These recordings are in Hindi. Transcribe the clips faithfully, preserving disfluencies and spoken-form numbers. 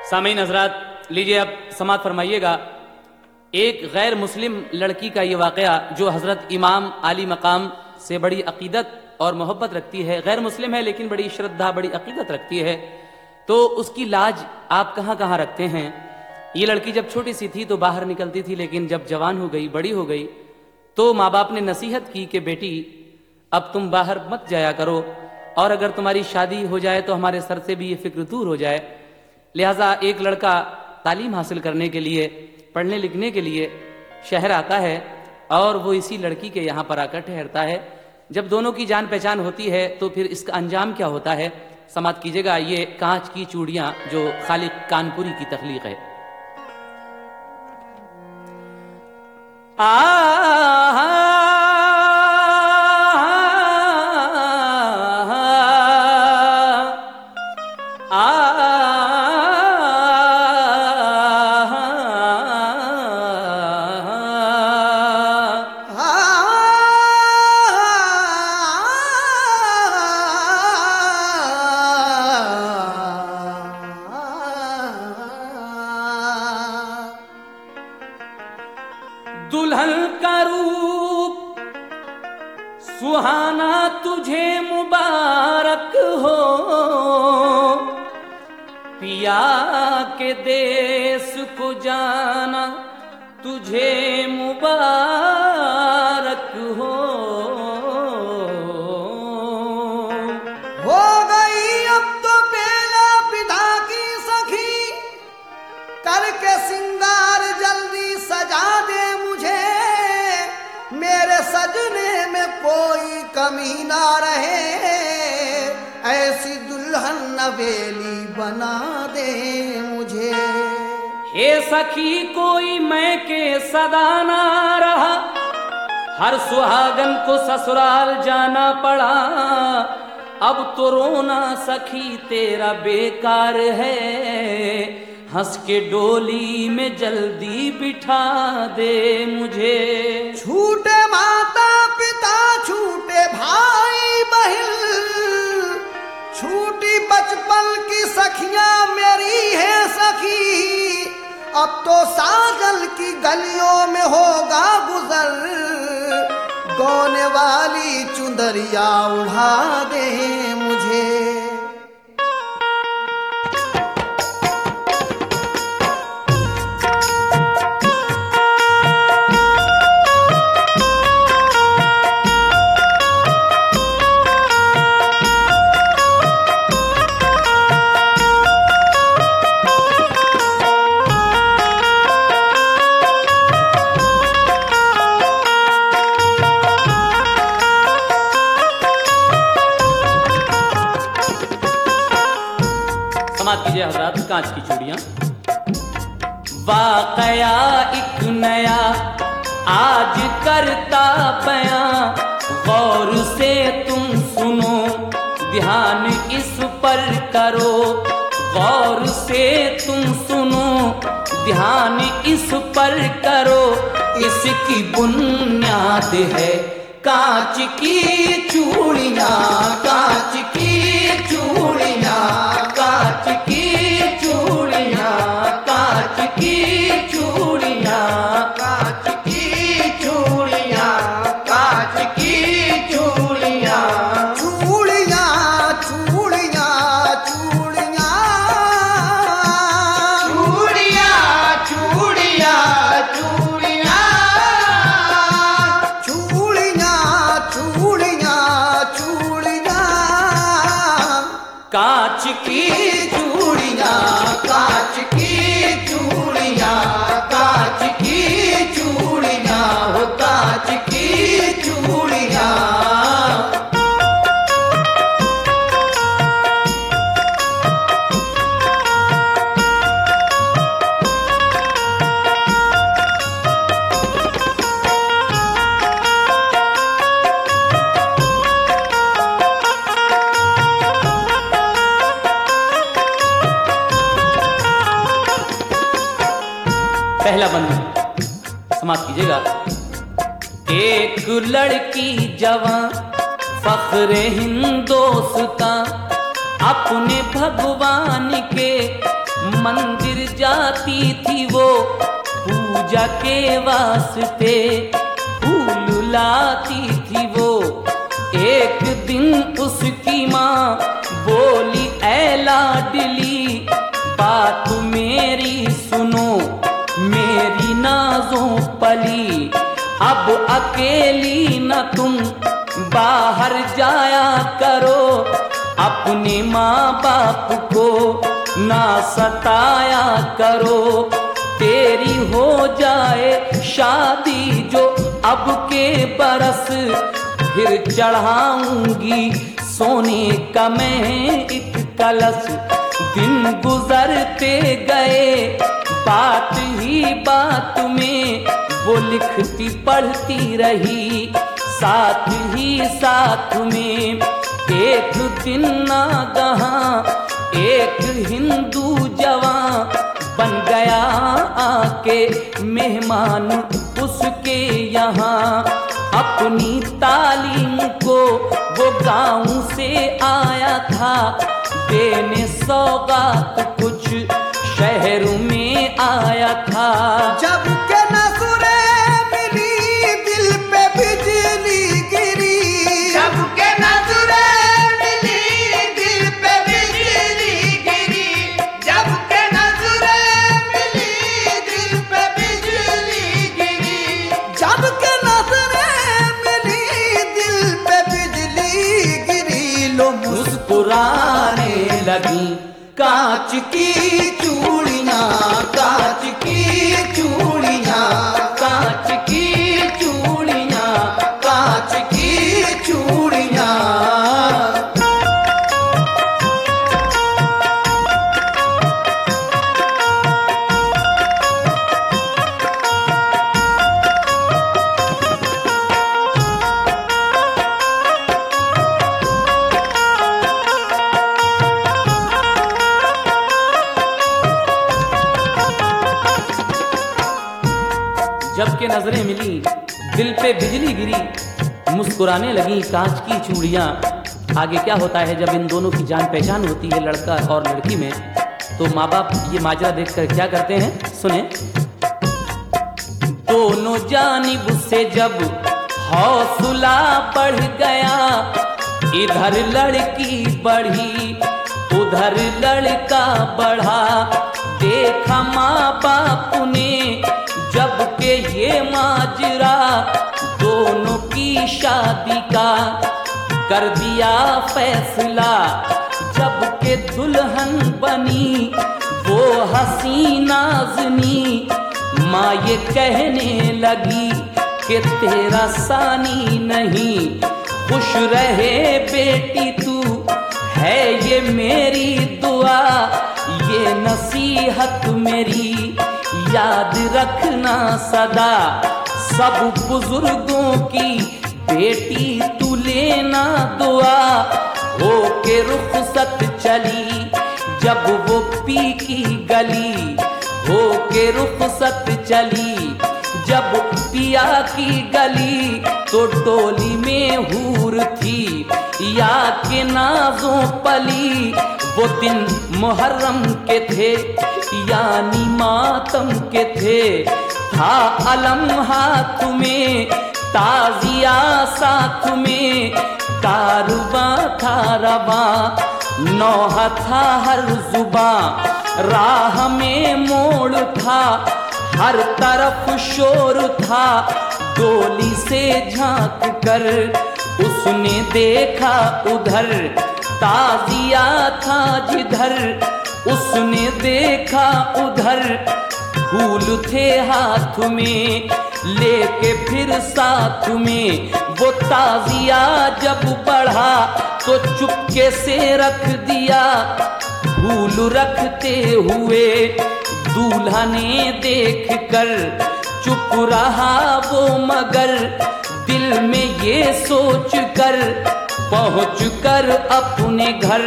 सामीन हजरात, लीजिए अब समात फरमाइएगा। एक गैर मुस्लिम लड़की का ये वाक़या जो हज़रत इमाम आली मकाम से बड़ी अकीदत और मोहब्बत रखती है, गैर मुस्लिम है लेकिन बड़ी श्रद्धा बड़ी अकीदत रखती है, तो उसकी लाज आप कहाँ कहाँ रखते हैं। ये लड़की जब छोटी सी थी तो बाहर निकलती थी, लेकिन जब जवान हो गई, बड़ी हो गई, तो माँ बाप ने नसीहत की कि बेटी अब तुम बाहर मत जाया करो, और अगर तुम्हारी शादी हो जाए तो हमारे सर से भी ये फिक्र दूर हो जाए। लिहाजा एक लड़का तालीम हासिल करने के लिए, पढ़ने लिखने के लिए शहर आता है और वो इसी लड़की के यहाँ पर आकर ठहरता है। जब दोनों की जान पहचान होती है तो फिर इसका अंजाम क्या होता है, समात कीजिएगा। ये कांच की चूड़ियां जो खालिक कानपुरी की तख्लीक है। आ दुल्हन का रूप सुहाना तुझे मुबारक हो, पिया के देश को जाना तुझे मुबारक हो। हो गई अब तो बेला पिता की सखी, करके सिंगार जल्दी सजा दे मुझे, मेरे सजने में कोई कमी ना रहे, ऐसी दुल्हन नवेली बना दे मुझे। हे सखी कोई मैं के सदा ना रहा, हर सुहागन को ससुराल जाना पड़ा, अब तो रोना सखी तेरा बेकार है, हंस के डोली में जल्दी बिठा दे मुझे। छूटे माता पिता छूटे भाई बहन, छूटी बचपन की सखियां मेरी है सखी, अब तो साजल की गलियों में होगा गुजर, गौने वाली चुंदरिया उड़ा दे मुझे। कीजिए हजरात, कांच की चूड़ियां। वाकया एक नया आज करता बयां, गौर से तुम सुनो ध्यान इस पर करो, गौर से तुम सुनो ध्यान इस पर करो, इसकी बुनियाद है कांच की चूड़ियां, कांच की चूड़ियां, कांच की चूड़ियां, कांच की चूड़ियां, कांच की चूड़ियां, कांच की चूड़ियां, चूड़ियां चूड़ियां चूड़ियां, चूड़ियां चूड़ियां चूड़ियां, चूड़ियां चूड़ियां चूड़ियां, कांच की चूड़ियां, कांच की चूड़ियां, कांच की चूड़ियां, हो कांच की चूड़ियां। पहला बंद समाप्त कीजिएगा। एक लड़की जवां फख्रे हिंदोस्तां, अपने भगवान के मंदिर जाती थी वो पूजा के वास्ते, फूल लाती थी वो। एक दिन उसकी माँ बोली, ऐ लाडली बात मेरी सुनो, मेरी नाजों पली, अब अकेली न तुम बाहर जाया करो, अपने माँ बाप को ना सताया करो। तेरी हो जाए शादी जो अब के बरस, फिर चढ़ाऊंगी सोने का मैं एक कलश। दिन गुजरते गए बात ही बात में, वो लिखती पढ़ती रही साथ ही साथ में। एक दिन नागहां एक हिंदू जवान बन गया आके मेहमान उसके यहाँ। अपनी तालीम को वो गाँव से आया था, देने सौगात कुछ शहर में आया था। जब के नजरे मिली दिल पे बिजली गिरी, जब के नजरे मिली दिल पे बिजली गिरी, जब के नजरे मिली दिल पे बिजली गिरी, जब के नजरे मिली दिल पे बिजली गिरी। लो मुस्कुराने लगी कांच की चूड़ियां, कांच की चूड़ियां, कांच की चूड़ियां, कांच की चूड़ियां। जब के नजरें मिली दिल पे बिजली गिरी, मुस्कुराने लगी कांच की चूड़ियां। आगे क्या होता है जब इन दोनों की जान पहचान होती है लड़का और लड़की में, तो माँ बाप ये माजरा देखकर क्या करते हैं, सुने। दोनों जानिब से जब हौसला बढ़ गया, इधर लड़की बढ़ी उधर लड़का बढ़ा। देखा माँ बाप ने जब के ये माजरा, दोनों की शादी का कर दिया फैसला। जब के दुल्हन बनी वो हसीना नाज़नी, माँ ये कहने लगी कि तेरा सानी नहीं। खुश रहे बेटी तू है ये मेरी दुआ, ये नसीहत मेरी याद रखना सदा। सब बुजुर्गों की बेटी तू लेना दुआ, हो के रुखसत चली जब वो पी की गली। हो के रुखसत चली जब पिया की गली, तो डोली में हूर थी या के नाजों पली। वो दिन मुहर्रम के थे यानी मातम के थे, था अलम हाथ में ताजिया साथ में। कारवां था रवा नौहा था हर जुबां, राह में मोड़ था हर तरफ शोर था। डोली से झांक कर उसने देखा उधर, ताजिया था जिधर उसने देखा उधर। फूल थे हाथ में लेके फिर साथ में, वो ताजिया जब बढ़ा तो चुपके से रख दिया। फूल रखते हुए दूल्हा ने देख कर चुप रहा वो, मगर दिल में ये सोच कर पहुँच कर अपने घर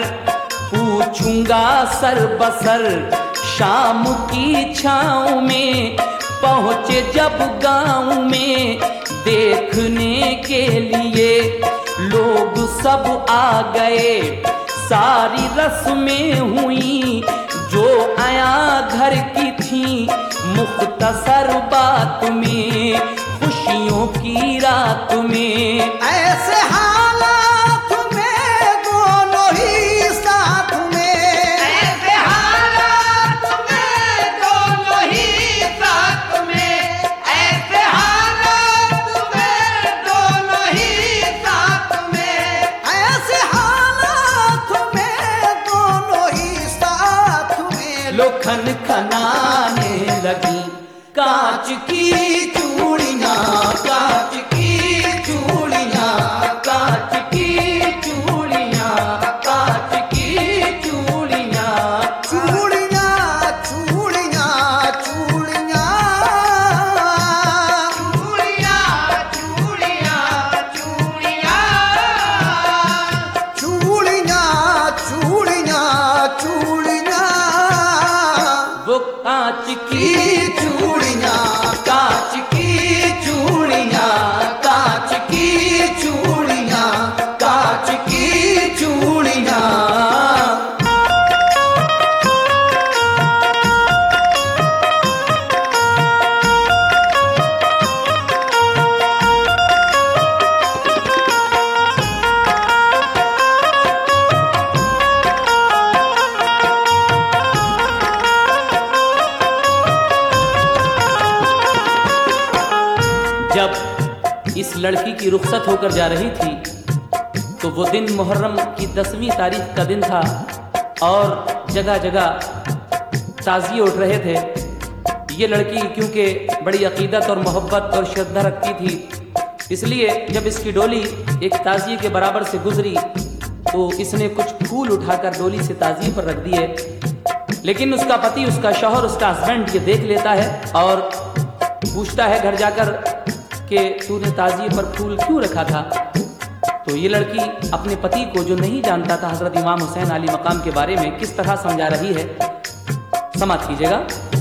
पूछूंगा सर बसर। शाम की छाँव में पहुँचे जब गाँव में, देखने के लिए लोग सब आ गए। सारी रस्में हुई जो आया घर की थी मुख्तसर बात में, खुशियों की रात में। ऐसे हालात में दोनों ही साथ में, ऐसे हालात में दोनों ही साथ में, ऐसे हालात में दोनों ही साथ में, ऐसे हालात में दोनों ही साथ में। लो खन खनाने लगी कांच की चूड़ियां, कांच की चूड़ियां, कांच की चूड़ियां, कांच की चूड़ियां, चूड़ियां, चूड़ियां, चूड़ियां, चूड़ियां, चूड़ियां, चूड़ियां, चूड़ियां, चूड़ियां, वो कांच की चूड़ियां, कांच की चूड़ियां, कांच की चूड़ियां, कांच की चूड़ियां। जब इस लड़की की रुखसत होकर जा रही थी तो वो दिन मुहर्रम की दसवीं तारीख का दिन था और जगह जगह ताज़िए उठ रहे थे। ये लड़की क्योंकि बड़ी अकीदत और मोहब्बत और श्रद्धा रखती थी, इसलिए जब इसकी डोली एक ताज़िए के बराबर से गुजरी तो इसने कुछ फूल उठाकर डोली से ताज़िए पर रख दिए। लेकिन उसका पति, उसका शौहर, उसका हस्बैंड ये देख लेता है और पूछता है घर जाकर कि तूने ताज़िए पर फूल क्यों रखा था। तो ये लड़की अपने पति को, जो नहीं जानता था हजरत इमाम हुसैन आली मकाम के बारे में, किस तरह समझा रही है, समाप्त कीजिएगा।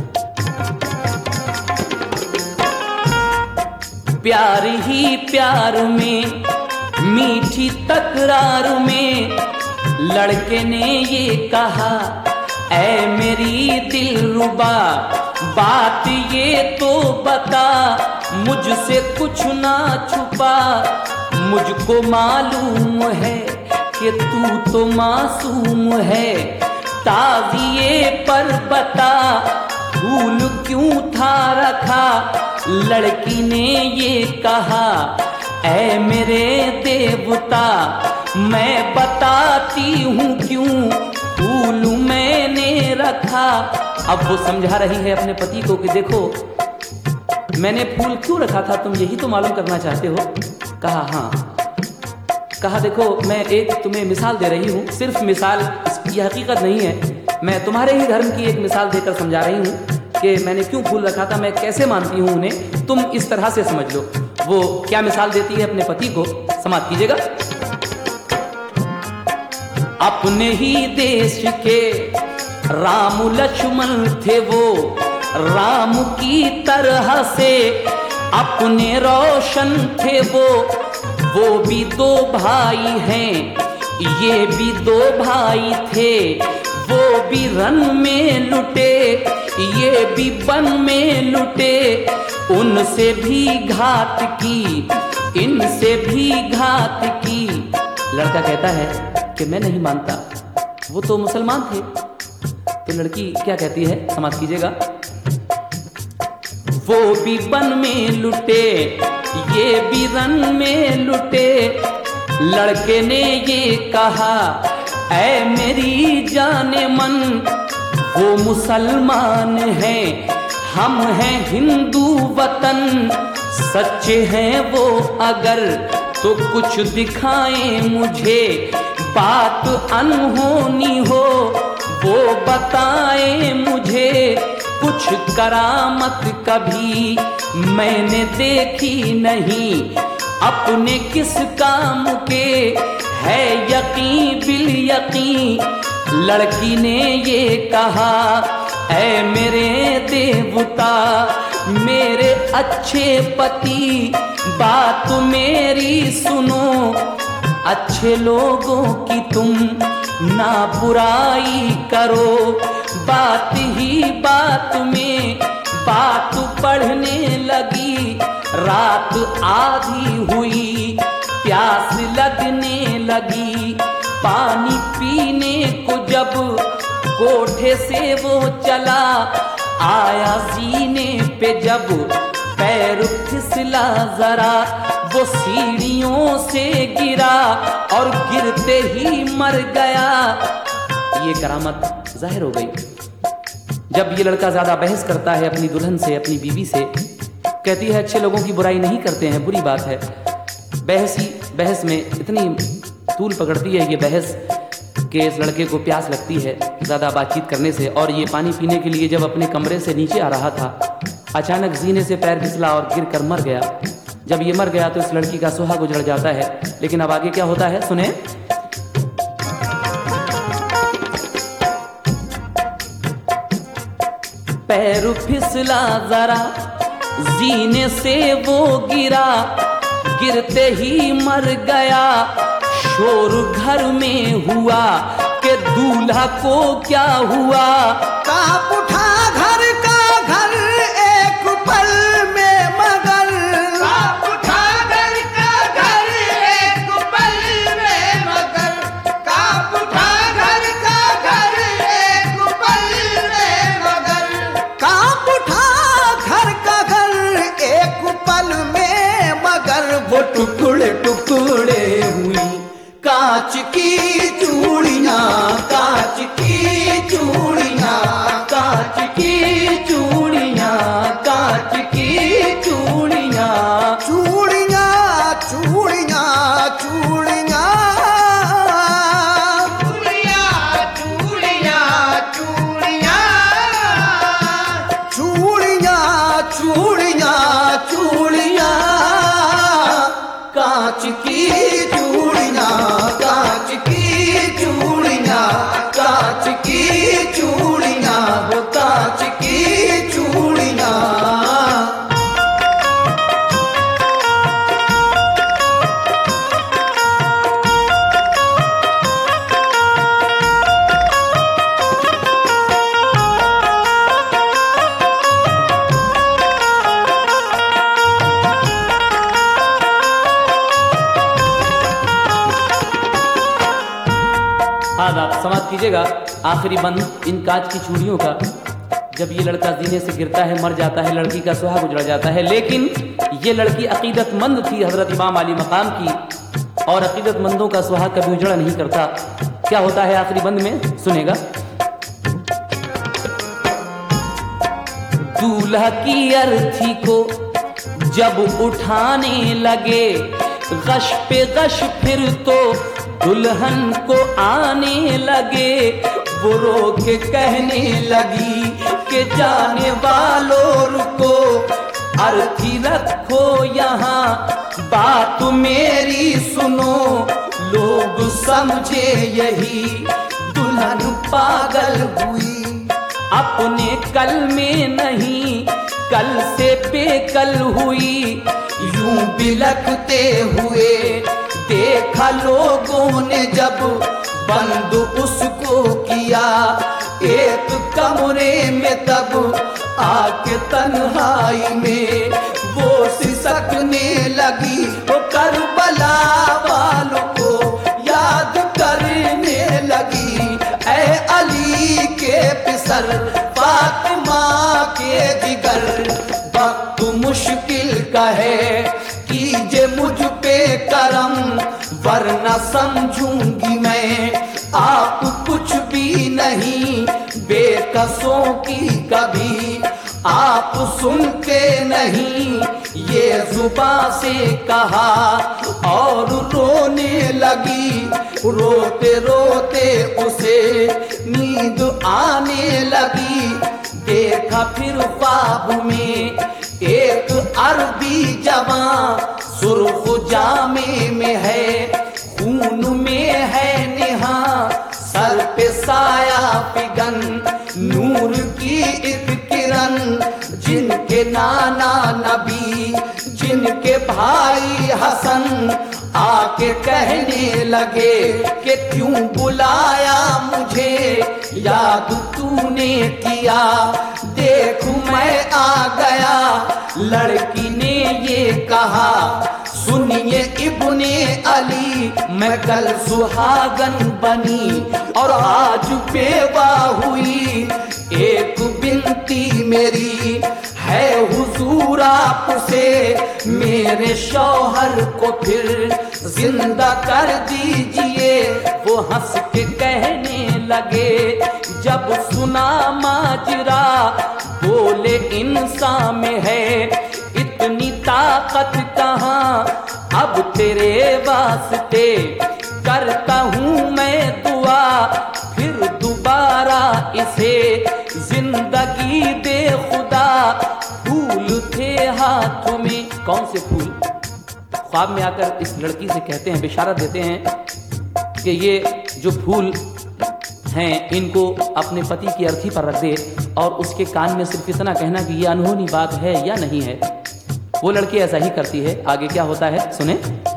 प्यार ही प्यार में, मीठी तकरार में, लड़के ने ये कहा ऐ मेरी दिलरुबा, बात ये तो बता, मुझसे कुछ ना छुपा, मुझको मालूम है कि तू तो मासूम है, ताज़िए पर बता फूल क्यों था रखा। लड़की ने ये कहा ऐ मेरे देवता, मैं बताती हूँ क्यों फूल मैंने रखा। अब वो समझा रही है अपने पति को कि देखो मैंने फूल क्यों रखा था, तुम यही तो मालूम करना चाहते हो। कहा हाँ। कहा देखो मैं एक तुम्हें मिसाल दे रही हूँ, सिर्फ मिसाल, ये हकीकत नहीं है, मैं तुम्हारे ही धर्म की एक मिसाल देकर समझा रही हूँ कि मैंने क्यों फूल रखा था, मैं कैसे मानती हूँ उन्हें, तुम इस तरह से समझ लो। वो क्या मिसाल देती है अपने पति को, समाप्त कीजिएगा। अपने ही देश के राम लक्ष्मण थे वो, राम की तरह से अपने रोशन थे वो। वो भी दो भाई हैं, ये भी दो भाई थे, वो भी रन में लुटे, ये भी बन में लुटे। उनसे भी घात की, इनसे भी घात की। लड़का कहता है कि मैं नहीं मानता, वो तो मुसलमान थे। तो लड़की क्या कहती है, समाप्त कीजिएगा। वो भी बन में लुटे, ये भी रन में लुटे। लड़के ने ये कहा ऐ मेरी जाने मन, वो मुसलमान हैं, हम हैं हिंदू वतन। सच्चे हैं वो अगर तो कुछ दिखाएं मुझे, बात अनहोनी हो वो बताएं मुझे। कुछ करामत कभी मैंने देखी नहीं, अपने किस काम के है यकीन बिल यकीन। लड़की ने ये कहा ऐ मेरे देवता, मेरे अच्छे पति, बात मेरी सुनो। अच्छे लोगों की तुम ना बुराई करो, बात ही बात में बात बढ़ने लगी, रात आधी हुई प्यास लगने लगी। पानी पीने को जब कोठे से वो चला, आया सीने पे जब पैर फिसला जरा, वो सीढ़ियों से गिरा और गिरते ही मर गया। ये करामत जाहिर हो गई जब ये लड़का ज्यादा बहस करता है अपनी दुल्हन से, अपनी बीवी से। कहती है अच्छे लोगों की बुराई नहीं करते हैं, बुरी बात है। बहस ही बहस में इतनी तूल पकड़ती है ये बहस कि इस लड़के को प्यास लगती है ज़्यादा बातचीत करने से। और ये पानी पीने के लिए जब अपने कमरे से नीचे आ रहा था, अचानक जीने से पैर फिसला और गिर कर मर गया। जब ये मर गया तो इस लड़की का सुहाग उजड़ जाता है। लेकिन अब आगे क्या होता है सुने। पैर फिसला जरा, जीने से वो गिरा, गिरते ही मर गया। शोर घर में हुआ कि दूल्हा को क्या हुआ। कांप उठा घर का घर एक पल में मगर, कांप उठा घर का घर एक पल में मगर, कांप उठा घर का घर एक पल में मगर, कांप उठा घर का घर एक पल में मगर। वो टुकड़े टुकड़े हुई कांच की चूड़ियां, कांच की चूड़ियां, कांच की चूड़ियां, कांच की चूड़ियां, चूड़ियां चूड़ियां चूड़ियां, चूड़ियां चूड़ियां चूड़ियां, चूड़ियां चूड़ियां, कांच की चूड़ियां, कांच की चूड़ियां, कांच की चूड़ियां, वो कांच की चूड़ियां। आज आप समाप्त कीजिएगा आखिरी बंद इन कांच की चूड़ियों का। जब ये लड़का जीने से गिरता है, मर जाता है, लड़की का सुहाग उजड़ जाता है। लेकिन ये लड़की अकीदतमंद थी हजरत इमाम अली मकाम की, और अकीदतमंदों का सुहाग कभी उजड़ा नहीं करता। क्या होता है आखिरी बंद में सुनेगा। दूल्हा की अर्थी को जब उठाने लगे, गश पे गश फिर तो दुल्हन को आने लगे। वो रो के कहने लगी कि जाने वालों रुको, अर्थी रखो यहाँ, बात मेरी सुनो, लोग समझे यही दुल्हन पागल हुई, अपने कल में नहीं कल से बेकल हुई। यूं बिलखते हुए देखा लोगों ने जब बंद उसको किया एक कमरे में, तब आके तन्हाई में वो सिसकने लगी। वो करबला वालों को याद करने लगी, ऐ अली के पिसर फातिमा के जिगर। वक्त मुश्किल का है कीजिए मुझ पे करम, वरना समझूंगी मैं आप कुछ भी नहीं, बेकसों की कभी आप सुनते नहीं। ये जुबां से कहा और रोने लगी, रोते रोते उसे नींद आने लगी। देखा फिर ख्वाब में एक अरबी जवां, सुर्ख जामे में है, खून में है निहा, सर पे साया फिगन, नूर की एक किरण। जिनके नाना नबी, जिनके भाई हसन आके कहने लगे कि क्यों बुलाया मुझे याद तूने किया, देख मैं आ गया। लड़की ने ये कहा, सुनिए इब्ने अली, मैं कल सुहागन बनी और आज बेवा हुई। एक बिनती मेरी है हुजूर आपसे, मेरे शौहर को फिर जिंदा कर दीजिए। वो हंस के कहने लगे, जब सुना माजरा, बोले इंसान में है इतनी ताकत कहाँ। अब तेरे वास्ते करता हूँ मैं दुआ, फिर दोबारा इसे जिंदगी दे खुदा। फूल थे हाथों में, कौन से फूल? ख्वाब में आकर इस लड़की से कहते हैं, बिशारत देते हैं कि ये जो फूल हैं इनको अपने पति की अर्थी पर रख दे और उसके कान में सिर्फ इतना कहना कि ये अनहोनी बात है या नहीं है। वो लड़की ऐसा ही करती है। आगे क्या होता है सुने।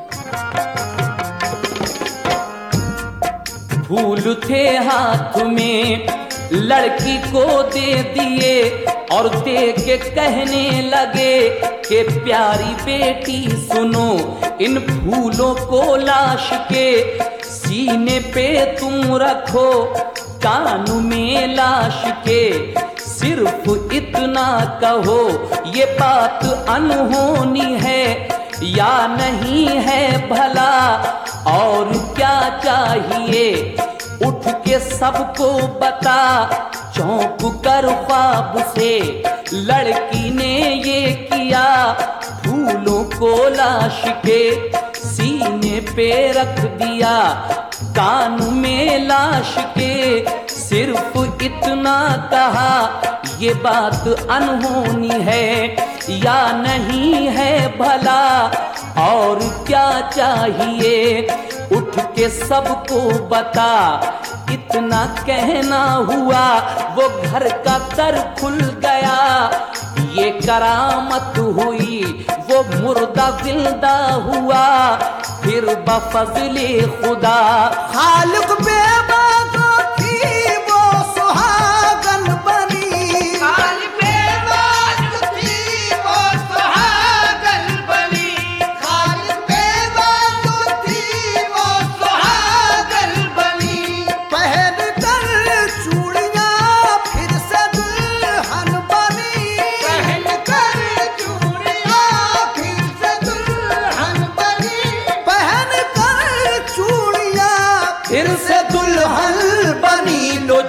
फूल थे हाथ में, लड़की को दे दिए और दे के कहने लगे कि प्यारी बेटी सुनो, इन फूलों को लाश के सीने पे तुम रखो, कान में लाश के सिर्फ इतना कहो, ये बात अनहोनी है या नहीं है भला, और क्या चाहिए उठ के सबको बता। चौंक कर ख्वाब से लड़की ने ये किया, फूलों को लाश के सीने पे रख दिया, कान में लाश के सिर्फ इतना कहा, ये बात अनहोनी है या नहीं है भला, और क्या चाहिए उठ के सबको बता। इतना कहना हुआ, वो घर का दर खुल गया, ये करामत हुई, वो मुर्दा जिंदा हुआ, फिर बफज़ले खुदा खालिक बेबाक थी वो सुहागन बनी, खालिक बेबाक थी वो सुहागन बनी, खालिक बेबाक थी वो सुहागन बनी। पहन कर चूड़ियां फिर से दुल्हन बनी, पहन कर चूड़ियां फिर से दुल्हन बनी, पहन कर चूड़ियां फिर से दुल्हन बनी। लो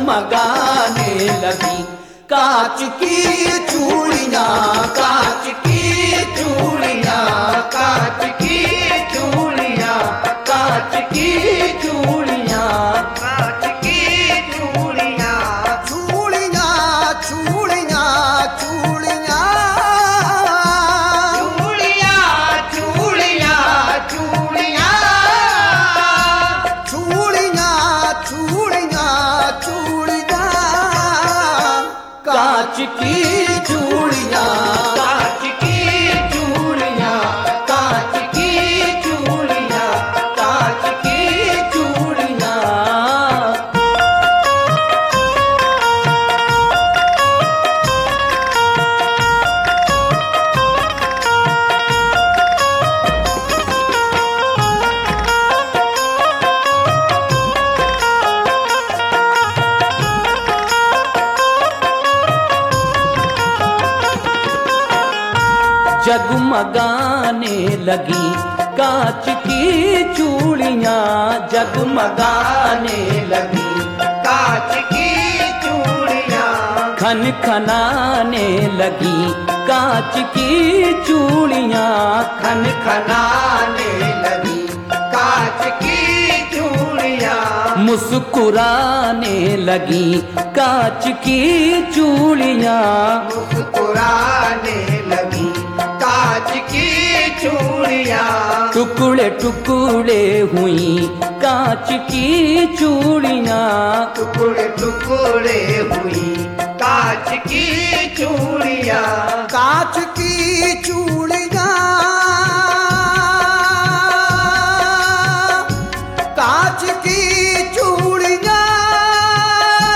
जगमगाने लगी कांच की चूड़ियां, कांच की चूड़ियां, कांच की चूड़ियां, कांच की चूड़ियां, कांच की चूड़ियां। चूड़ियां चूड़ियां चूड़ियां चूड़ियां चूड़ियां चूड़ियां चूड़ियां चूड़ियां चूड़ियां कांच की चूड़ियां, कांच की चूड़ियां, कांच की चूड़ियां, कांच की चूड़ियां। जगमगाने लगी कांच की चूड़ियां, जगमगाने लगी कांच की चूड़ियां, खन खनाने लगी कांच की चूड़ियां, खन खनाने लगी कांच की चूड़ियां, मुस्कुराने लगी कांच की चूड़ियां, मुस्कुराने लगी कांच की चूड़ियां, टुकड़े टुकड़े हुई कांच की चूड़ियां, टुकड़े टुकड़े हुई कांच की चूड़ियां, कांच की चूड़ियां कांच की चूड़ियां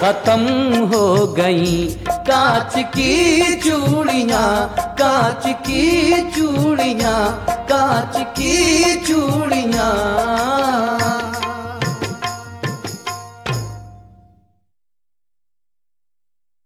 खत्म हो गई कांच की चूड़ियां, कांच की चूड़ियां, कांच की चूड़ियां।